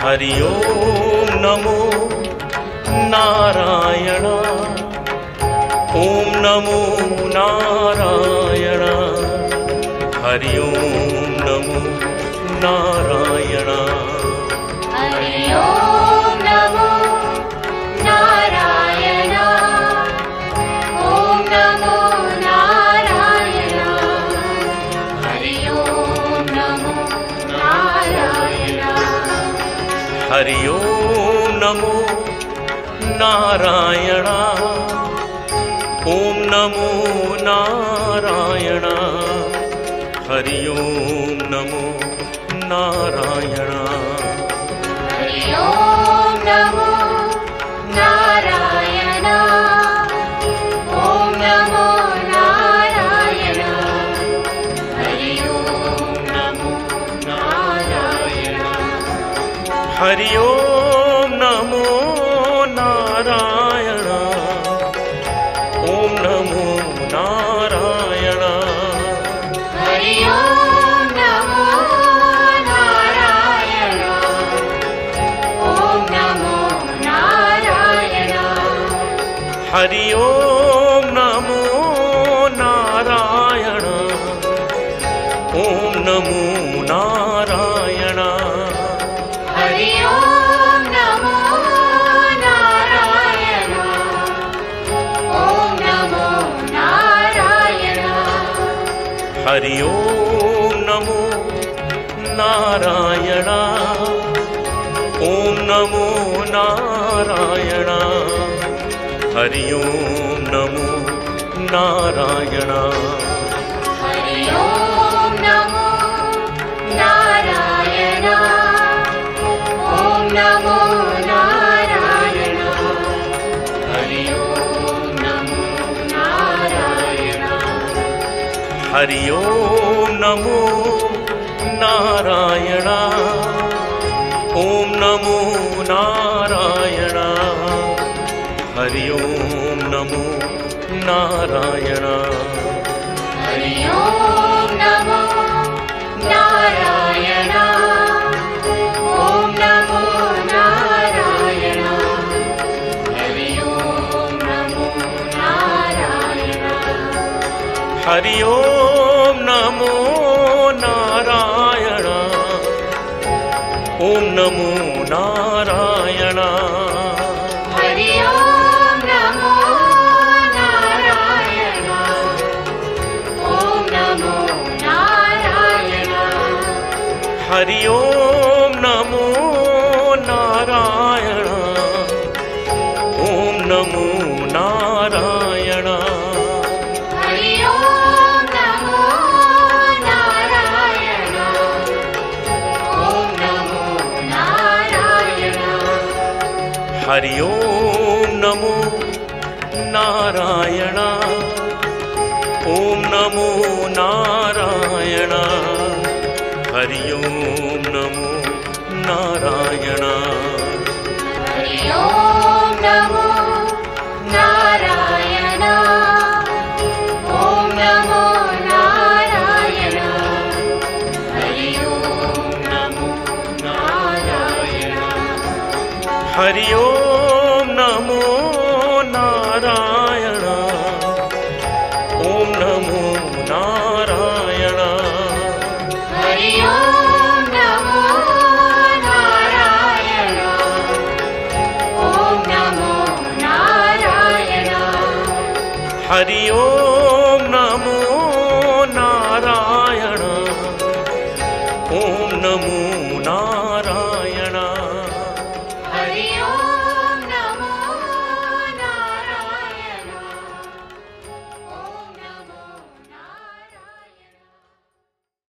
Hari ओम नमो Narayan. ओम नमो Narayan. Hari ओम नमो Narayan. Hari ओम नमो Narayan. ओम नमो Narayan. Hari ओम नमो Narayan. Hari ओम नमो Narayan. ओम नमो Narayan. Hari ओम नमो Narayan. Hari ओम नमो Narayan. ओम नमो Narayan. Hari ओम नमो Narayan. Hari ओम नमो Narayan. ओम नमो Narayan. Hari ओम नमो Narayan. ओम नमो Narayan. Hari ओम नमो Narayan. ओम नमो Narayan. Hari ओम नमो Narayan. ओम नमो Narayan. Hari ओम नमो Narayan. ओम नमो Narayan. Hari ओम नमो Narayan. Hari ओम नमो Narayan. ओम नमो Narayan. Hari ओम नमो Narayan. Hari ओम नमो Narayan. ओम नमो Narayan. Hari ओम नमो Narayan. Hari ओम नमो Narayan. ओम नमो Narayan. Hari ओम नमो Narayan. Hari ओम नमो Narayan. ओम नमो Narayan. Hari ओम नमो Narayan. ओम नमो Narayan. Hari ओम नमो Narayan. ओम नमो Narayan. Hari ओम नमो Narayan. ओम नमो Narayan. Hari ओम नमो Narayan. ओम नमो Narayan. Hari ओम नमो Narayan. Hari ओम नमो Narayan. ओम नमो Narayan. Hari ओम नमो Narayan. Hari ओम नमो Narayan. ओम नमो Narayan. Hari ओम नमो Narayan. ओम नमो Narayan. Hari ओम